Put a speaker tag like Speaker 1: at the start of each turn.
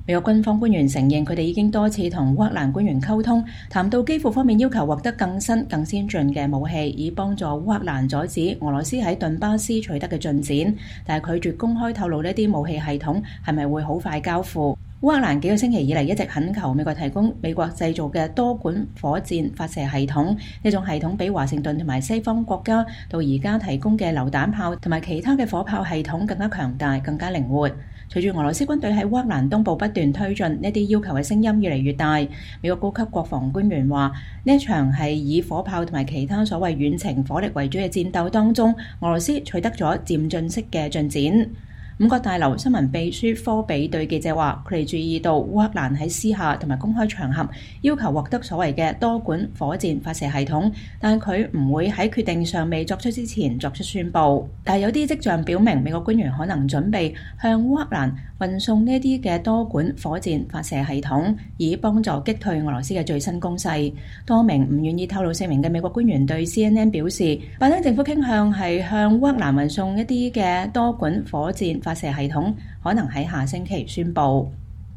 Speaker 1: 美國軍方官員承認，佢哋已經多次同烏克蘭官員溝通，談到基輔方面要求獲得更新、更先進嘅武器，以幫助烏克蘭阻止俄羅斯喺頓巴斯取得嘅進展，但係拒絕公開透露呢啲武器系統係咪會好快交付。烏克蘭幾個星期以嚟一直懇求美國提供美國製造嘅多管火箭發射系統，呢種系統比華盛頓同埋西方國家到而家提供嘅榴彈炮同埋其他嘅火炮系統更加強大、更加靈活。隨住俄羅斯軍隊喺烏克蘭東部不斷推進，呢啲要求嘅聲音越嚟越大。美國高級國防官員話：呢一場係以火炮同埋其他所謂遠程火力為主嘅戰鬥當中，俄羅斯取得咗漸進式嘅進展。五角大樓新聞秘書科比對記者話：佢哋注意到烏克蘭喺私下同埋公開場合要求獲得所謂嘅多管火箭發射系統，但佢唔會喺決定尚未作出之前作出宣佈。但係有啲跡象表明，美國官員可能準備向烏克蘭運送呢啲嘅多管火箭發射系統，以幫助擊退俄羅斯嘅最新攻勢。多名唔願意透露姓名嘅美國官員對 CNN 表示，拜登政府傾向係向烏克蘭運送一啲嘅多管火箭發射系統，可能喺下星期宣佈。